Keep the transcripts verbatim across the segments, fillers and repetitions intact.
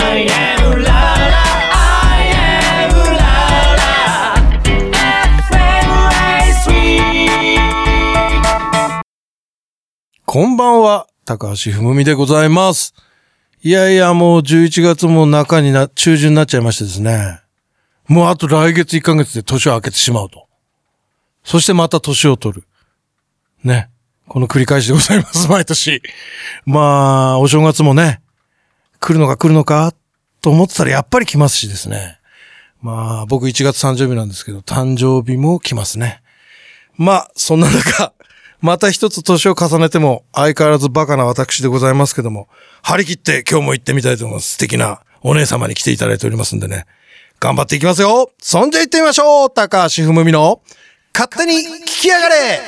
I am ララ I am ララ エフエムエーススリー こんばんは、高橋ふむみでございます。いやいや、もうじゅういちがつも中にな、中旬になっちゃいましてですね。もうあと来月いっかげつで年を明けてしまうと。そしてまた年を取る。ね。この繰り返しでございます、毎年。まあ、お正月もね、来るのか来るのかと思ってたらやっぱり来ますしですね。まあ、僕いちがつ誕生日なんですけど、誕生日も来ますね。まあ、そんな中、また一つ年を重ねても相変わらずバカな私でございますけども、張り切って今日も行ってみたいと思います。素敵なお姉様に来ていただいておりますんでね。頑張っていきますよ。そんじゃ行ってみましょう。高橋ふむみの勝手に聞きやがれ。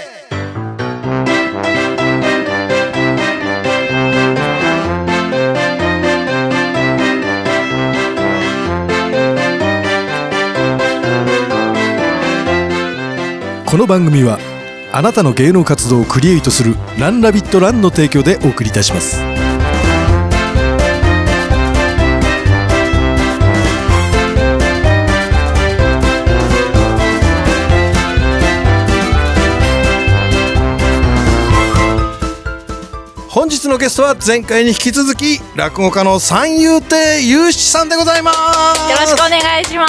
この番組はあなたの芸能活動をクリエイトするランラビットランの提供でお送りいたします。本日のゲストは前回に引き続き落語家の三遊亭祐七さんでございます。 よろしくお願いします。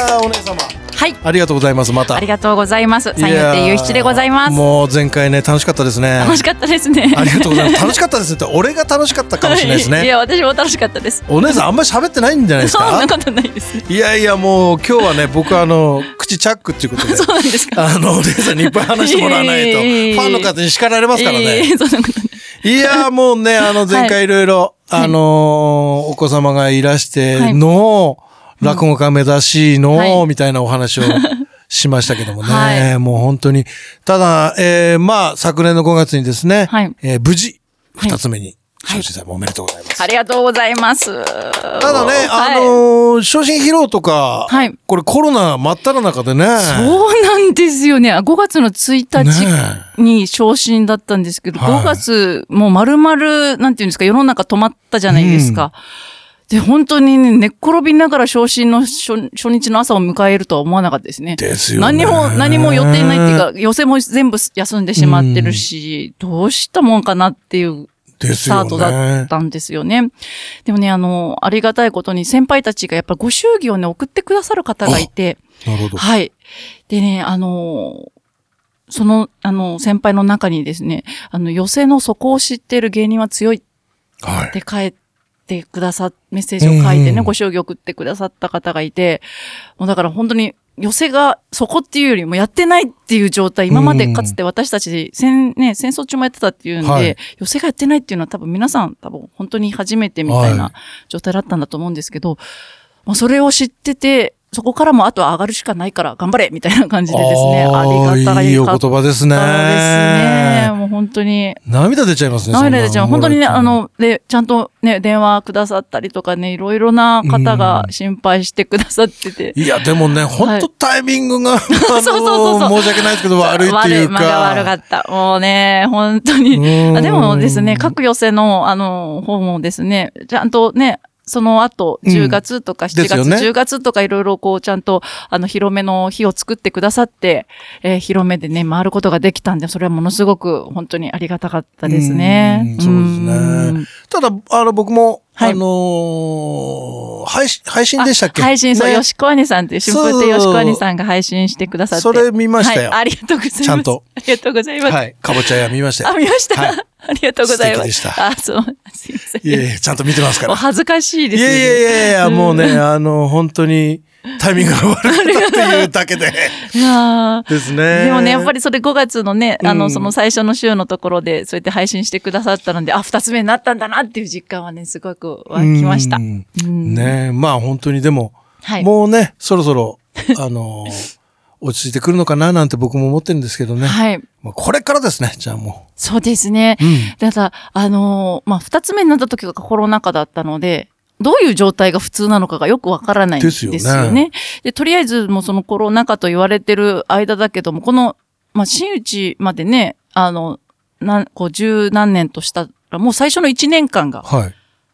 いやー、お姉様、 はい、 ありがとうございます。またありがとうございます。三遊亭祐七でございます。 もう前回ね、楽しかったですね。 楽しかったですね。 ありがとうございます。楽しかったですって、俺が楽しかったかもしれないですね。 いや、私も楽しかったです。 お姉さんあんまり喋ってないんじゃないですか。 そんなことないです。 いやいや、もう今日はね、僕はあの口チャックっていうことで、 そうなんですか。 あのお姉さんにいっぱい話してもらわないと、ファンの方に叱られますからね。 そんなことない。 いやもうね、あの前回いろいろ、はい、あのー、お子様がいらしての、はい、落語家目指しの、はい、みたいなお話をしましたけどもね、はい、もう本当に。ただ、えー、まあ昨年のごがつにですね、はい、えー、無事二つ目に、昇進さんもおめでとうございます。 ありがとうございます。 ただね、あのー、昇進披露とか、はい、これコロナ真っ只中でね。 そうなんですよね。ごがつのついたちに昇進だったんですけど、ね、ごがつもう丸々、なんていうんですか、世の中止まったじゃないですか。うん、で、本当にね、寝っ転びながら昇進の 初, 初日の朝を迎えるとは思わなかったですね。 ですよね。 何も、何も予定ないっていうか、寄せも全部休んでしまってるし、うん、どうしたもんかなっていう。スタートだったんですよね。でもね、あの、ありがたいことに先輩たちがやっぱりご祝儀をね、送ってくださる方がいて。 なるほど。 はい。でね、あの、その、あの、先輩の中にですね、あの、寄席の底を知っている芸人は強いって書いてくださっ、メッセージを書いてね、ご祝儀を送ってくださった方がいて、もうだから本当に、寄席がそこっていうよりもやってないっていう状態、今までかつて私たち戦、ね、戦争中もやってたっていうんで、はい、寄席がやってないっていうのは多分皆さん多分本当に初めてみたいな状態だったんだと思うんですけど、まあ、それを知ってて、そこからもあとは上がるしかないから頑張れみたいな感じでですね、ありがたい。 いいお言葉ですね。 ですね。もう本当に。 涙出ちゃいますね。 涙出ちゃう。本当にね、あの、で、ちゃんとね、電話くださったりとかね、いろいろな方が心配してくださってて。 いや、でもね、本当タイミングが、あの、そうそうそう申し訳ないですけど悪いっていうか。 悪い、間が悪かった。もうね、本当に。でもですね、各寄席の、あの、方もですね、ちゃんとね、その後、じゅうがつとかしちがつ、うんね、じゅうがつとかいろいろこう、ちゃんと、あの、広めの日を作ってくださって、えー、広めでね、回ることができたんで、それはものすごく、本当にありがたかったですね。 うそうですね。ただ、あの、僕も、はい、あのー、配信、配信でしたっけ？ 配信、そう、ね、吉子兄さんっていう、春風亭吉子兄さんが配信してくださって。 それ見ましたよ。 はい、ありがとうございます。 ちゃんと。 ありがとうございます。 はい。かぼちゃ屋見ましたよ。 あ、見ました。はい、ありがとうございます。 素敵でした。 あ、そう。すいません。 いやいや、ちゃんと見てますから。 お恥ずかしいですね。 いやいやいやいや、もうね、あの、本当に、タイミングが悪かったっていうだけで。 いやですね。 でもね、やっぱりそれごがつのね、あの、その最初の週のところで、そうやって配信してくださったので、あ、二つ目になったんだなっていう実感はね、すごく湧きました。 うんうん、ねまあ本当にでも、はい、もうね、そろそろ、あの、落ち着いてくるのかななんて僕も思ってるんですけどね。はい。まあ、これからですね、じゃあもう。 そうですね。うん、ただ、あのー、まあ、二つ目になった時がコロナ禍だったので、どういう状態が普通なのかがよくわからないんですよね。ですよね。で、とりあえずもうそのコロナ禍と言われてる間だけども、この、まあ、真打ちまでね、あの、なん、こう、十何年としたら、もう最初の一年間が、はい。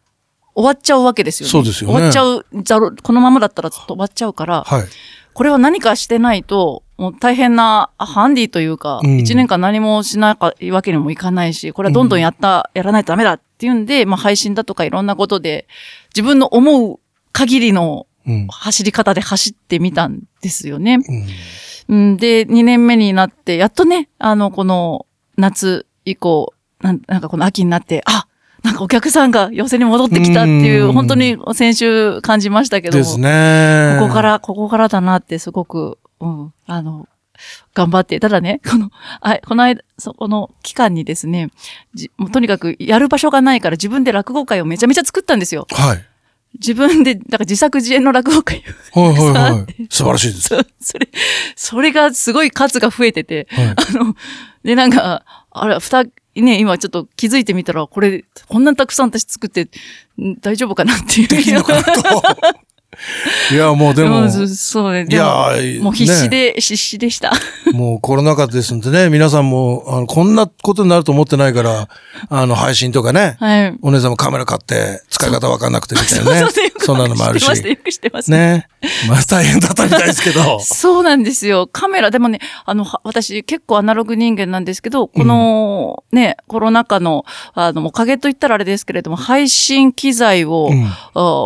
終わっちゃうわけですよね。 そうですよね。 終わっちゃう、ざる、このままだったらずっと終わっちゃうから、 はい。 これは何かしてないと、もう大変なハンディというか、一、うん、年間何もしないわけにもいかないし、これはどんどんやった、うん、やらないとダメだっていうんで、まあ配信だとかいろんなことで、自分の思う限りの走り方で走ってみたんですよね。うん、で、にねんめになって、やっとね、あの、この夏以降、なん、なんかこの秋になって、あ、なんかお客さんが寄席に戻ってきたっていう、本当に先週感じましたけども。 ですね。 ここから、ここからだなってすごく、うん、あの、頑張って。ただね、この、あ、この間、そこの期間にですね、じもうとにかくやる場所がないから自分で落語会をめちゃめちゃ作ったんですよ。 はい。 自分で、だから自作自演の落語会を。 はいはいはい。素晴らしいです。 そそれ、それがすごい数が増えてて、はい、あの、で、なんか、あれ、二、ね、今ちょっと気づいてみたら、これ、こんなたくさん私作って、大丈夫かなっていう。 できんのかなと。いや、もうでも。 そうね。いや、もう必死で、ね、必死でした。 もうコロナ禍ですんでね、皆さんも、あの、こんなことになると思ってないから、あの、配信とかね。はい。お姉さんもカメラ買って、使い方わかんなくてみたいなね。そうそうそうそんなのもあるし。 よく知ってます、よく知ってます。 ね。まあ大変だったみたいですけど。 そうなんですよ。カメラ、でもね、あの、私結構アナログ人間なんですけど、この、うん、ね、コロナ禍の、あの、おかげと言ったらあれですけれども、配信機材を、うん、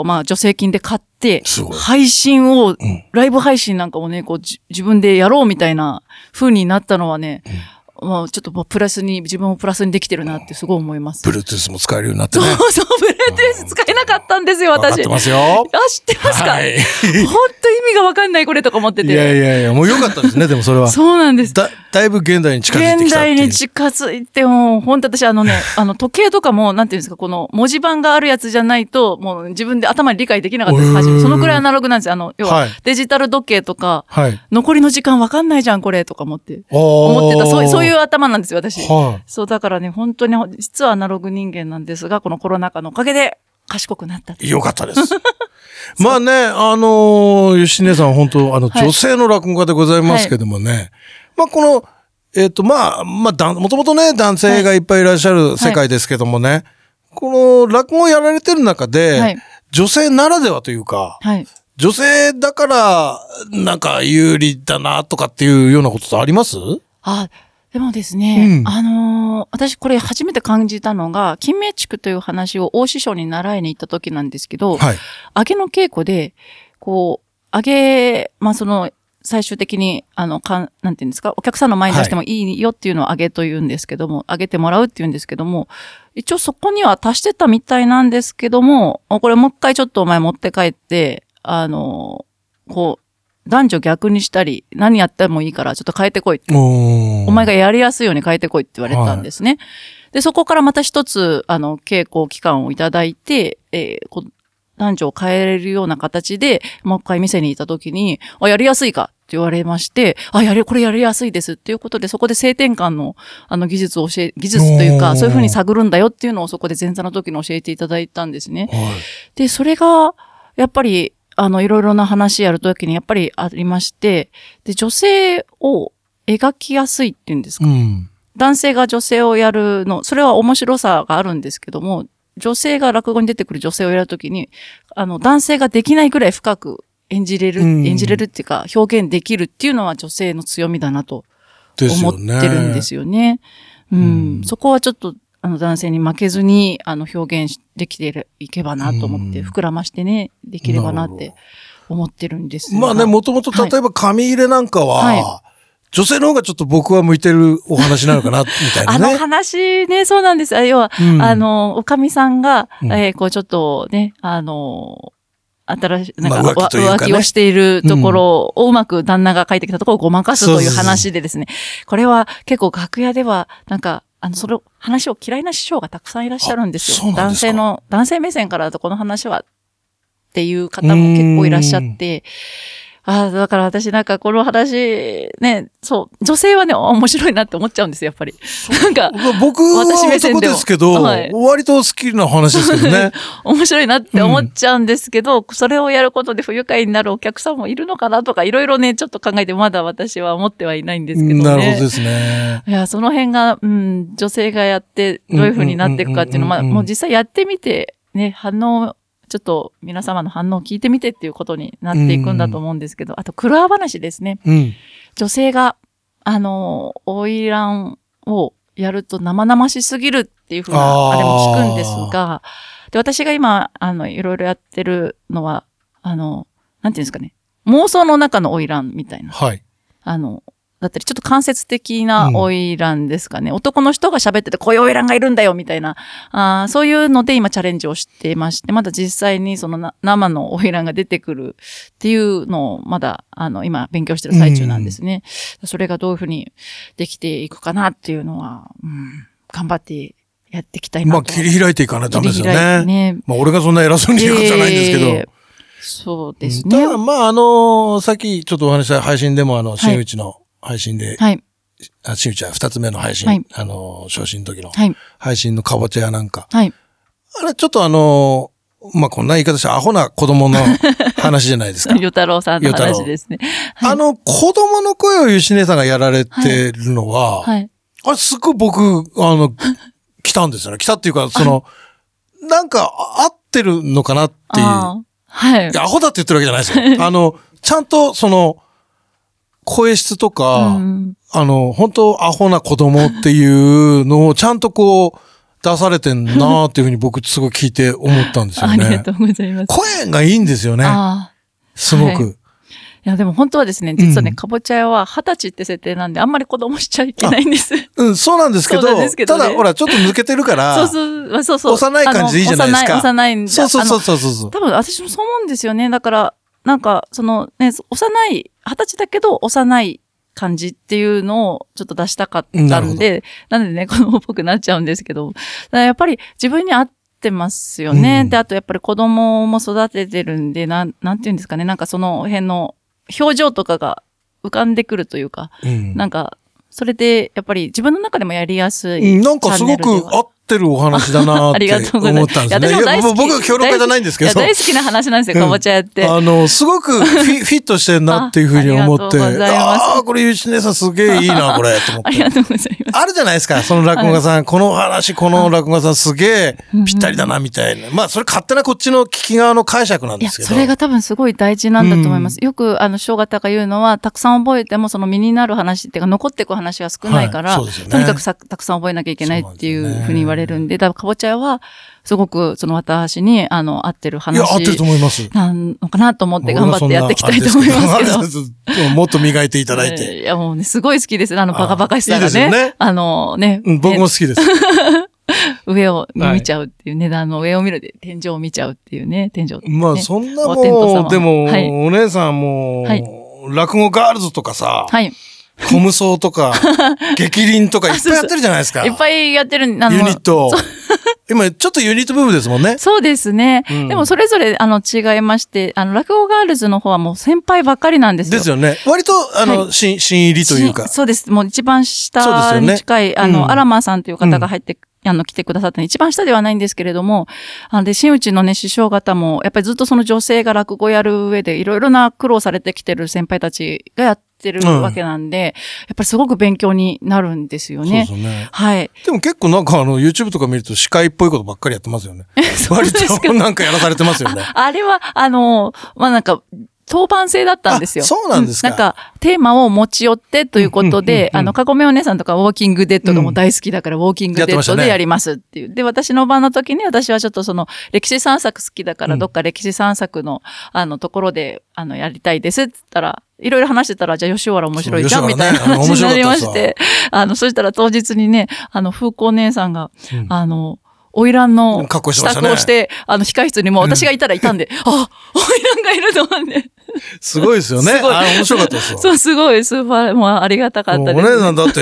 まあ、助成金で買って、配信を、うん、ライブ配信なんかもね、こう、自分でやろうみたいな風になったのはね、うん、まあ、ちょっとプラスに、自分をプラスにできてるなってすごい思います。 Bluetooth も使えるようになってね。 そうそう、Bluetooth 使えなかったんですよ、私。 わかってますよ。 あ、知ってますか？はい。本当意味がわかんないこれとか思ってて。 いやいやいや、もう良かったですね、でもそれは。 そうなんです。 だ、だいぶ現代に近づいてきたっていう。 現代に近づいても、本当私あのね、あの時計とかも、なんていうんですか、この文字盤があるやつじゃないと、もう自分で頭に理解できなかったです、初め。そのくらいアナログなんですよ。あの、要は、デジタル時計とか、はい、残りの時間わかんないじゃん、これ、とか思って。思ってた。そう、そういう頭なんですよ、私。はい、そう、だからね、本当に、実はアナログ人間なんですが、このコロナ禍のおかげで、賢くなった。 よかったです。まあね、あのー、吉根さん本当、あの、はい、女性の落語家でございますけどもね。はい、まあこの、えっ、ー、と、まあ、まあ、だもともとね、男性がいっぱいいらっしゃる世界ですけどもね。はい、この落語をやられてる中で、はい、女性ならではというか、はい、女性だから、なんか有利だなとかっていうようなことってあります？ あ、でもですね、うん、あのー、私これ初めて感じたのが、金明地区という話を大師匠に習いに行った時なんですけど、はい、揚げの稽古で、こう、揚げ、まあ、その、最終的に、あの、かん、なんていうんですか、お客さんの前に出してもいいよっていうのを揚げと言うんですけども、はい、揚げてもらうって言うんですけども、一応そこには足してたみたいなんですけども、これもう一回ちょっとお前持って帰って、あのー、こう、男女逆にしたり、何やってもいいからちょっと変えてこいって。お前がやりやすいように変えてこいって言われたんですね。はい、で、そこからまた一つ、あの、稽古期間をいただいて、えー、こ男女を変えれるような形で、もう一回店にいた時に、あ、やりやすいかって言われまして、あ、やれ、これやりやすいですっていうことで、そこで性転換の、あの、技術を教え、技術というか、そういうふうに探るんだよっていうのをそこで前座の時に教えていただいたんですね。はい、で、それが、やっぱり、あの、いろいろな話やるときにやっぱりありまして、で、女性を描きやすいっていうんですか、うん、男性が女性をやるの、それは面白さがあるんですけども、女性が落語に出てくる女性をやるときに、あの、男性ができないくらい深く演じれる、うん、演じれるっていうか、表現できるっていうのは女性の強みだなと思ってるんですよね。うん、うん、そこはちょっと、あの男性に負けずに、あの表現できていけばなと思って、膨らましてね、できればなって思ってるんですが。 まあね、もともと例えば紙入れなんかは、はい、女性の方がちょっと僕は向いてるお話なのかな、みたいなね。 あの話ね、そうなんです。要は、うん、あの、おかみさんが、うん、えー、こうちょっとね、あの、新しい、なんか、まあ、浮気というかね、浮気をしているところをうまく旦那が書いてきたところをごまかすという話でですね。これは結構楽屋では、なんか、あの、それを、話を嫌いな師匠がたくさんいらっしゃるんですよ。 そうなんですか？ 男性の、男性目線からだとこの話は、っていう方も結構いらっしゃって、ああ、だから私なんかこの話、ね、そう、女性はね、面白いなって思っちゃうんですよ、やっぱり。なんか、 僕は男ですけど、はい、割と好きな話ですけどね。 面白いなって思っちゃうんですけど、うん、それをやることで不愉快になるお客さんもいるのかなとか、いろいろね、ちょっと考えてまだ私は思ってはいないんですけどね。 なるほどですね。 いや、その辺が、うん、女性がやってどういう風になっていくかっていうのは、まあ、もう実際やってみて、 ね、反応、ちょっと皆様の反応を聞いてみてっていうことになっていくんだと思うんですけど、あと、黒ア話ですね。 うん、 女性が、あの、花魁をやると生々しすぎるっていうふうな、あれも聞くんですが、で、私が今、あの、いろいろやってるのは、あの、なんていうんですかね、妄想の中の花魁みたいな。 はい。 あの、だったり、ちょっと間接的な花魁ですかね、うん。男の人が喋ってて、こういう花魁がいるんだよ、みたいな。あそういうので今チャレンジをしていまして、まだ実際にそのな生の花魁が出てくるっていうのを、まだ、あの、今勉強してる最中なんですね。うん、それがどういうふうにできていくかなっていうのは、うん、頑張ってやっていきたいなと。 まあ、切り開いていかないとダメですよね。 ねまあ、俺がそんな偉そうに言うことじゃないんですけど。えー、 そうですね。 ただ、まあ、あのー、さっきちょっとお話した配信でも、あの、新内の配信で、はい。あ、新内は二つ目の配信、はい、あのー、昇進の時の、はい。配信のかぼちゃやなんか。はい。あれ、ちょっとあのー、まあ、こんな言い方してアホな子供の話じゃないですか。 与太郎さんの話ですね。 はい、あの、子供の声をゆしねさんがやられてるのは、はい。はい、あれ、すっごい僕、あの、来たんですよね。来たっていうか、その、なんか、合ってるのかなっていう。はい。いや、アホだって言ってるわけじゃないですよ。あの、ちゃんと、その、声質とか、うん、あの、本当アホな子供っていうのをちゃんとこう、出されてんなーっていうふうに僕すごい聞いて思ったんですよね。 ありがとうございます。 声がいいんですよね。すごく。はい、 いや、でも本当はですね、実はね、うん、かぼちゃ屋は二十歳って設定なんで、あんまり子供しちゃいけないんです。 うん、そうなんですけど、けどね、ただ、ほら、ちょっと抜けてるから、 そうそう、そうそう。 幼い感じでいいじゃないですか。 幼いんで。 そうそうそうそうそう。 多分私もそう思うんですよね。だから、なんか、そのね、幼い、二十歳だけど幼い感じっていうのをちょっと出したかったんで、な, なんでね、子供っぽくなっちゃうんですけど、やっぱり自分に合ってますよね。うん、で、あとやっぱり子供も育ててるんで、なん、なんていうんですかね、なんかその辺の表情とかが浮かんでくるというか、うん、なんか、それでやっぱり自分の中でもやりやすいチャンネルでは。 なんかすごく合ってるお話だなって思ったんですね。いや、私も大好き。僕は協力家じゃないんですけど。 いや、大好きな話なんですよ、かぼちゃやって。 あの、すごくフィフィットしてるなっていうふうに思って。ありがとうございます。ああ、これゆうちねさんすげえいいな、これ、と思って。 ありがとうございます。 あるじゃないですか、その落語家さん。この話、この落語家さんすげえぴったりだな、みたいな。まあ、それ勝手なこっちの聞き側の解釈なんですけど。 いや、それが多分すごい大事なんだと思います。よく、あの、師匠方が言うのは、たくさん覚えても、その身になる話っていうか、残っていく話が少ないから、そうですよね。とにかくさたくさん覚えなきゃいけないっていうふうに言われるんで、だからかぼちゃ屋は、すごく、その私に、あの、合ってる話。 いや、合ってると思います。 なのかなと思って頑張ってやっていきたいと思いますけど。もっと磨いていただいて。 いや、もうね、すごい好きです。あの、バカバカしさがね。いいですよね。あの、ね。 うん、僕も好きです。 上を見ちゃうっていう、値段の上を見るで、天井を見ちゃうっていうね、天井、ね。 まあ、そんなもん、でも、はい、お姉さんも、はい、落語ガールズとかさ、はい。コムソーとか、激鱗とかいっぱいやってるじゃないですか。 いっぱいやってる、あのユニット。今、ちょっとユニットブームですもんね。 そうですね。うん、でも、それぞれ、あの、違いまして、あの、落語ガールズの方はもう先輩ばっかりなんですよ。 ですよね。割と、あの、はい、新、新入りというか。 そうです。もう一番下に近い、ね、あの、うん、アラマーさんという方が入って、うん、あの、来てくださった一番下ではないんですけれども、あの、で、新内のね、師匠方も、やっぱりずっとその女性が落語やる上で、いろいろな苦労されてきてる先輩たちがやってるわけなんで、うん、やっぱりすごく勉強になるんですよね。 そうですね。 はい。 でも結構なんかあの、YouTube とか見ると司会っぽいことばっかりやってますよね。割となんかやらされてますよね。 あ, あれは、あの、まあ、なんか、当番制だったんですよ。 そうなんですか。 なんか、テーマを持ち寄ってということで、あの、かごめお姉さんとかウォーキングデッドがもう大好きだから、ウォーキングデッドでやりますっていう。で、私の番の時に私はちょっとその、歴史散策好きだから、どっか歴史散策の、あの、ところで、あの、やりたいですって言ったら、いろいろ話してたら、じゃあ吉原面白いじゃん、みたいな話になりまして、あの、そしたら当日にね、あの、風光姉さんが、あの、花魁の支度をして、あの、控室にも私がいたらいたんで、あ、花魁がいると思うんで。 すごいですよね。あれ面白かったですよ。 そう、すごい、スーパー、もうありがたかったです、 ね。お姉さんだって、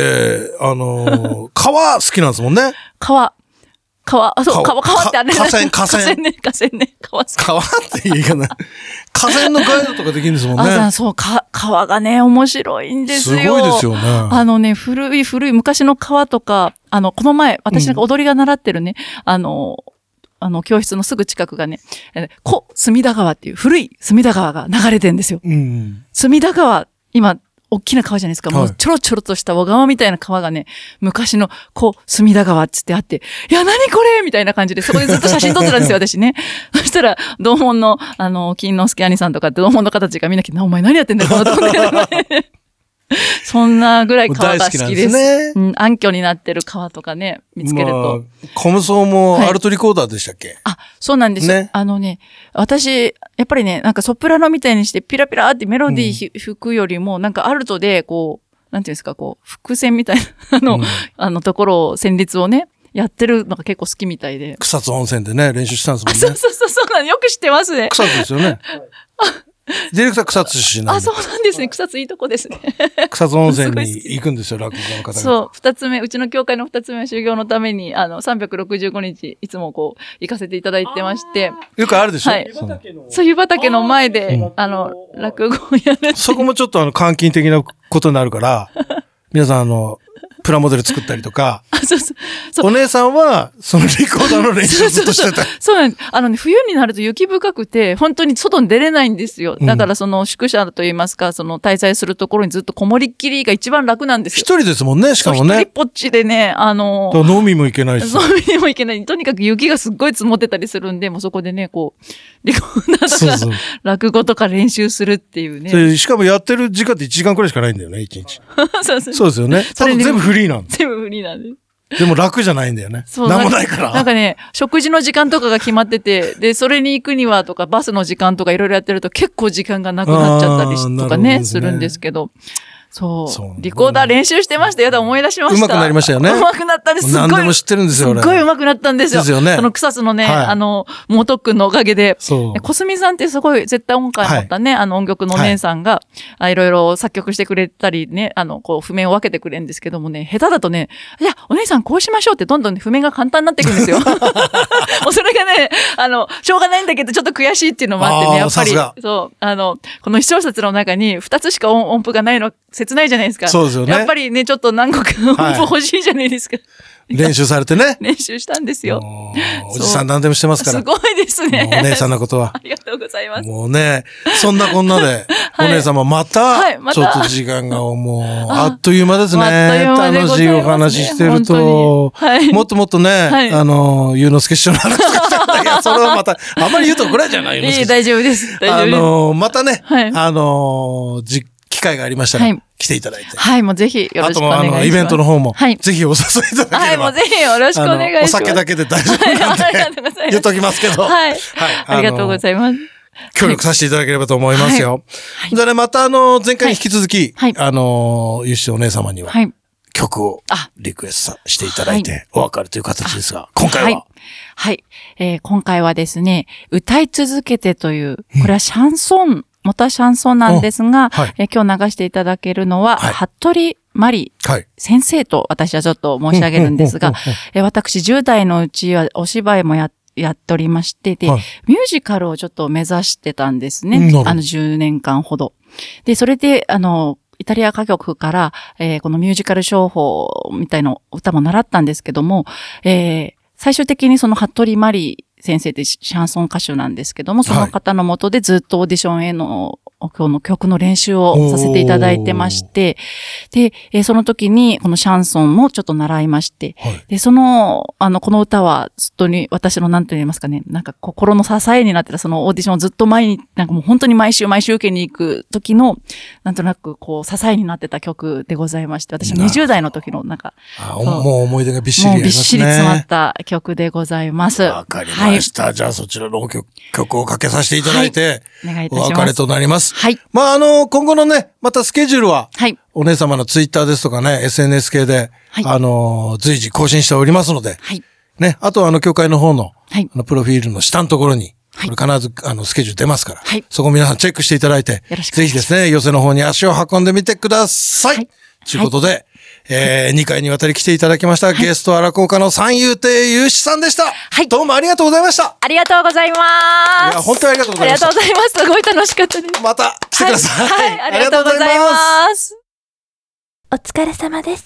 あのー、川好きなんですもんね。 川。川、あ、そう、川、川ってあれ河川、河川。 河川ね、河川ね、川川って言いかな。河川のガイドとかできるんですもんね。 あ、そう、か、川がね、面白いんですよ。 すごいですよね。 あのね、古い古い昔の川とか、あの、この前、私なんか踊りが習ってるね、うん、あの、あの、教室のすぐ近くがね、古隅田川っていう古い隅田川が流れてるんですよ。うん、隅田川、今、 大きな川じゃないですか。 はいもうちょろちょろとした小川みたいな川がね、昔の、こう、隅田川っつってあって、いや、何これみたいな感じで、そこでずっと写真撮ってたんですよ、私ね。そしたら、同門の、あの、金之助兄さんとかって同門の方たちがみんな来て、お前何やってんだよ、このとこで。そんなぐらい川が好きです。 大好きなんですね。 うん、暗渠になってる川とかね、見つけると。 まあ、コムソもアルトリコーダーでしたっけ、はい、 あ、そうなんですよ。ね、あのね、私、やっぱりね、なんかソプラノみたいにしてピラピラってメロディー吹くよりも、うん、なんかアルトで、こう、なんていうんですか、こう、伏線みたいな、あの、うん、あのところを、旋律をね、やってるのが結構好きみたいで。 草津温泉でね、練習したんですもんね。 そうそうそう、そうなの。よく知ってますね。 草津ですよね。ディレクター草津出身なんで。 あ、そうなんですね。草津いいとこですね。 草津温泉に行くんですよ、落語家の方が。 そう、二つ目、うちの教会の二つ目は修行のために、あの、さんびゃくろくじゅうごにち、いつもこう、行かせていただいてまして。 よくあるでしょ。はい。 そう、湯畑の前で、うん、あの、落語をやる。 そこもちょっとあの、監禁的なことになるから、皆さんあの、プラモデル作ったりとか。 あ、そうそうそう。 お姉さんは、そのリコーダーの練習をずっとしてた。 そうなんです。あのね、冬になると雪深くて、本当に外に出れないんですよ。だからその宿舎といいますか、その滞在するところにずっとこもりっきりが一番楽なんですよ。 一人ですもんね、しかもね。 一人ぽっちでね、あの、 飲みも行けないし。 飲みも行けない。とにかく雪がすっごい積もってたりするんで、もうそこでね、こう、リコーダーとか、そうそう落語とか練習するっていうね。 しかもやってる時間っていちじかんくらいしかないんだよね、いちにち。 そうそう。 そうですよね。それ全部フリーなんです。 全部フリーなんです。 でも楽じゃないんだよね。そう。なんもないから。 なんかね、食事の時間とかが決まってて、で、それに行くにはとか、バスの時間とかいろいろやってると結構時間がなくなっちゃったりしとかね、ねするんですけど。そう。そうリコーダー練習してました。やだ、思い出しました。 上手くなりましたよね。 上手くなったんです。すごい。何でも知ってるんですよ、 俺。すごい上手くなったんですよ。 ですよね。 その草津のね、はい、あの、モト君のおかげで。 そう。 小杉さんってすごい絶対音感を持ったね、はい、あの音曲のお姉さんが、はい、いろいろ作曲してくれたりね、あの、こう、譜面を分けてくれるんですけどもね、下手だとね、いや、お姉さんこうしましょうってどんどん譜面が簡単になっていくんですよ。もうそれがね、あの、しょうがないんだけど、ちょっと悔しいっていうのもあってね、やっぱり。そう。あの、この視聴者の中にふたつしか音音符がないの切ないじゃないですか。 そうですよね。 やっぱりね、ちょっと何個か音符欲しいじゃないですか。 練習されてね。 練習したんですよ。 おじさん何でもしてますから。 すごいですね。 お姉さんのことは。 ありがとうございます。 もうね、そんなこんなで、お姉様また、ちょっと時間がもう、あっという間ですね。楽しいお話してると、もっともっとね、あの、ゆうのすけ師匠の話がしたんだけど、それはまた、あんまり言うと怒られちゃうな、ゆうのすけ師匠。 大丈夫です。大丈夫です。 あの、またね、あの、じ機会がありましたら、来ていただいて。 はい、もうぜひよろしくお願いします。あと、あの、 イベントの方も、ぜひお誘いいただければ。 はい、もうぜひよろしくお願いします。 お酒だけで大丈夫なんで、言っときますけど。 はい。はい。ありがとうございます。 協力させていただければと思いますよ。じゃあね、またあの、前回に引き続き、あの、ゆうしお姉様には、曲をリクエストしていただいて、お別れという形ですが、今回ははい。今回はですね、歌い続けてという、これはシャンソン、元はシャンソンなんですが、はい、え今日流していただけるのは、はい、服部真理先生と私はちょっと申し上げるんですが、え私じゅう代のうちはお芝居もややっておりまして、で、はい、ミュージカルをちょっと目指してたんですね。あのじゅうねんかんほど。で、それで、あの、イタリア歌曲から、えー、このミュージカル商法みたいな歌も習ったんですけども、えー、最終的にその服部真理先生ってシャンソン歌手なんですけども、その方の下でずっとオーディションへの、今日の曲の練習をさせていただいてまして、で、えー、その時にこのシャンソンもちょっと習いまして、はい、で、その、あの、この歌はずっとに私の何と言いますかね、なんか心の支えになってたそのオーディションをずっと前に、なんかもう本当に毎週毎週受けに行く時の、なんとなくこう支えになってた曲でございまして、私はにじゅう代の時のなんか、 あもう思い出がびっしりありますね。 もうびっしり詰まった曲でございます。 わかりました。はい、じゃあそちらの曲、曲をかけさせていただいて、 はい、お願いいたします。 お別れとなります。 はい。 まあ、あの、今後のね、またスケジュールは、 はい。 お姉様のツイッターですとかね、エスエヌエス 系で、はい。あの、随時更新しておりますので、 はい。 ね、あとはあの、教会の方の、 はい。 あの、プロフィールの下のところに、はい。これ必ず、あの、スケジュール出ますから、 はい。 そこ皆さんチェックしていただいて、 よろしくぜひですね、寄せの方に足を運んでみてください。はい。ということで、はい、えー、にかいにわたり来ていただきました、はい、ゲスト、荒効果の三遊亭祐志さんでした。はい。どうもありがとうございました。 ありがとうございます。 いや、本当にありがとうございました。 ありがとうございます。すごい楽しかったです。 また来てください。 はい。はい、ありがとうございます。 お疲れ様です。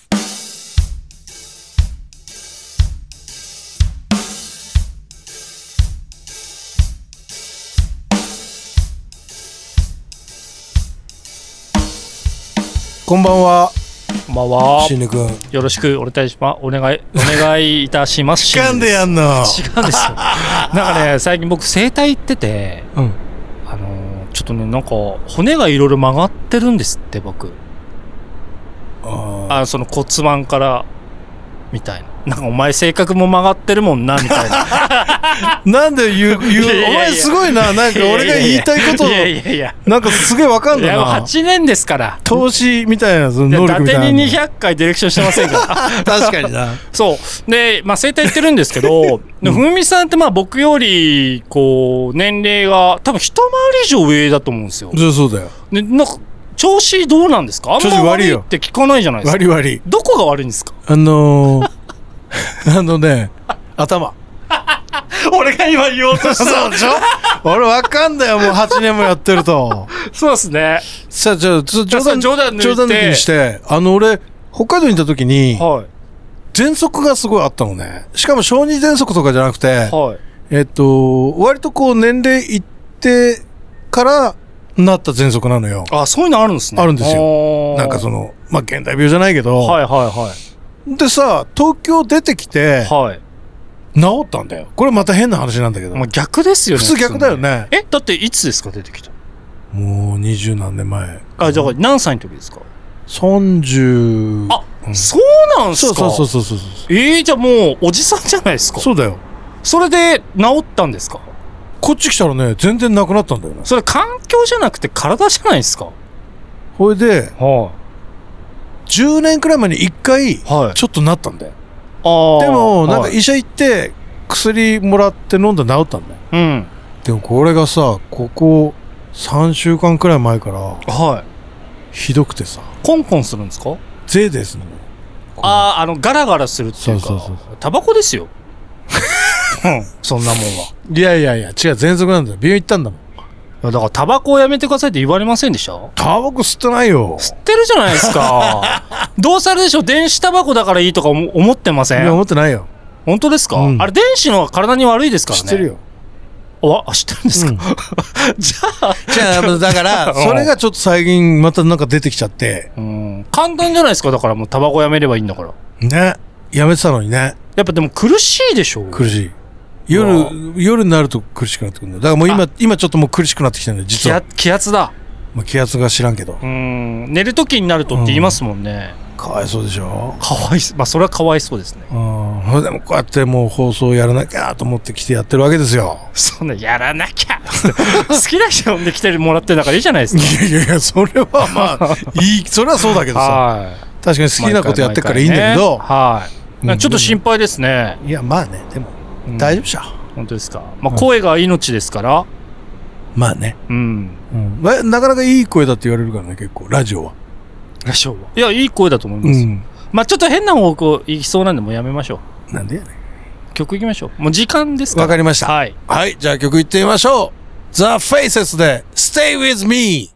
こんばんは。 こんばんは。 しんねくん。 よろしくお願いします。お願い、お願いいたします。 しかんでやんの。 違うんですよ。なんかね、最近僕整体行ってて、 うん。 あのー、ちょっとね、なんか骨がいろいろ曲がってるんですって僕。 ああ、その骨盤からみたいな。なんかお前性格も曲がってるもんなみたいな。 なんで言う、言う、お前すごいな。なんか俺が言いたいことを、 いやいやいや。 なんかすげえわかんだな。 いや、はちねんですから。 投資みたいな、その能力みたいな。 伊達ににひゃっかいディレクションしてませんから。 確かにな。 そう。で、まあ整体行ってるんですけど、ふみさんってまあ僕より、こう、年齢が多分一回り以上上だと思うんですよ。 そうそうだよ。 で、なんか、調子どうなんですか？あんま悪いって聞かないじゃないですか。 悪い悪い。 どこが悪いんですか？ あのー、あのね、頭。 俺が今言おうとした。 そうでしょ？俺わかんだよ、もうはちねんもやってると。 そうですね。 さあ、じゃあ、冗談、 冗談抜いて冗談抜きにして、あの、俺、北海道にいた時に、 はい。 喘息がすごいあったのね。しかも小児喘息とかじゃなくて、 はい。 えっと、割とこう年齢いってからなった喘息なのよ。 あ、そういうのあるんですね。 あるんですよ。なんかその、 の、まあ、現代病じゃないけど、 はいはいはでさ、東京出てきてい。、はい。 治ったんだよ。これまた変な話なんだけど。 まあ逆ですよね。 普通逆だよね。 え、だっていつですか出てきた？ もう二十何年前。 あ、じゃあ何歳の時ですか？ さんじゅう。 あ、 うん、 そうなんすか？ そうそうそうそうそう。 えー、じゃあもうおじさんじゃないですか？ そうだよ。 それで治ったんですか？ こっち来たらね、全然なくなったんだよね。 それ環境じゃなくて体じゃないですか？ ほいで、 はじゅうねんくらい前にいっかい、 い。はい。 ちょっとなったんだよ。 ああ。 でも、なんかはい医者行って、薬もらって飲んだら治ったんだよ。 うん。 でもこれがさ、ここさんしゅうかんくらい前から、 はい。 ひどくてさ、 コンコンするんですか？ ゼーですね。 ああ、あの、ガラガラするっていうか、 そうそうそうタバコですよ。うんそんなもんは。 いやいやいや、違う、喘息なんだよ。病院行ったんだもん。 いやだからタバコをやめてくださいって言われませんでした？ タバコ吸ってないよ。 吸ってるじゃないですか。どうせあれでしょ、電子タバコだからいいとか思思ってませいや、 ん？ 思ってないよ。 本当ですか？ うんあれ電子の方が体に悪いですからね。 知ってるよ。 あ、あ知ってるんですか？ うんじゃあ、 じゃあ、だから、 うんそれがちょっと最近またなんか出てきちゃって、 うん、簡単じゃないですか。だからもうタバコやめればいいんだから。 ね。やめてたのにね。 やっぱでも苦しいでしょ？ 苦しい。 うわ夜、夜になると苦しくなってくるんだよ。だからもう今、今ちょっともう苦しくなってきてるんだよ、実は気圧。気圧だ。 まあ、気圧が知らんけど。 うん、寝る時になるとって言いますもんね。 かわいそうでしょ。 かわいそう。まあそれはかわいそうですね。 うん。それでもこうやってもう放送やらなきゃと思って来てやってるわけですよ。 そんなやらなきゃ。好きな人呼んできてもらってんだからいいじゃないですか。 いやいやいや、それはまあ、いい、それはそうだけどさ。 はい。 確かに好きなことやってるからいいんだけど。 毎回毎回ねはい。 うんちょっと心配ですね。 いや、まあね、でも、 うん大丈夫じゃん。 本当ですか。まあ声が命ですから。 まあね。 うん。 うん。まなかなかいい声だって言われるからね、結構、ラジオは。 ラジオは。いや、いい声だと思います。 うん。 まあちょっと変な方向行きそうなんでもうやめましょなんでやねん。 う。曲行きましょう。もう時間ですから。 わかりました。 はい。 はい、じゃあ曲いってみましょう。The Faces で Stay With Me。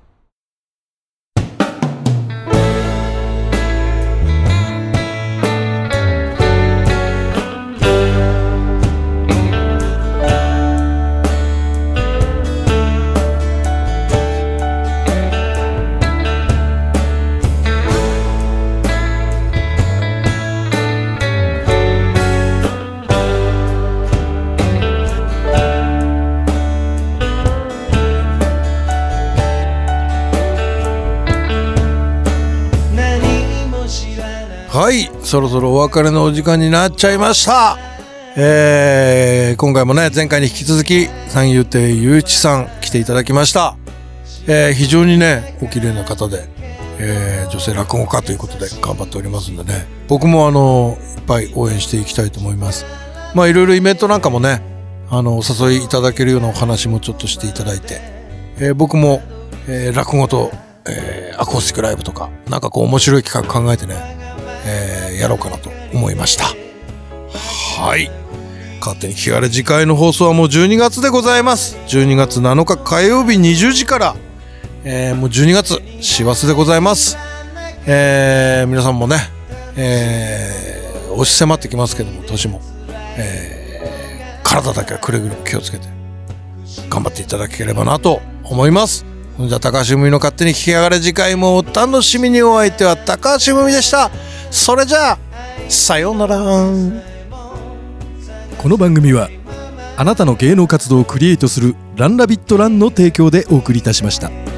はい、そろそろお別れのお時間になっちゃいました。えー、今回もね、前回に引き続き三遊亭雄一さん来ていただきました。えー、非常にね、お綺麗な方で、えー、女性落語家ということで頑張っておりますんでね、僕もあのいっぱい応援していきたいと思います。まあいろいろイベントなんかもね、あのお誘いいただけるようなお話もちょっとしていただいて、えー、僕も、えー、落語と、えー、アコースティックライブとかなんかこう面白い企画考えてね、えー、やろうかなと思いました。はい、勝手に聞かれ次回の放送はもうじゅうにがつでございます。じゅうにがつなのか火曜日にじゅうじから、えー、もうじゅうにがつ師走でございます。えー、皆さんもね、えー、押し迫ってきますけども、年も、えー、体だけはくれぐれも気をつけて頑張っていただければなと思います。 じゃあ高橋文の勝手に聞きやがれ、次回もお楽しみに。お相手は高橋文でした。それじゃあさようなら。 この番組はあなたの芸能活動をクリエイトするランラビットランの提供でお送りいたしました。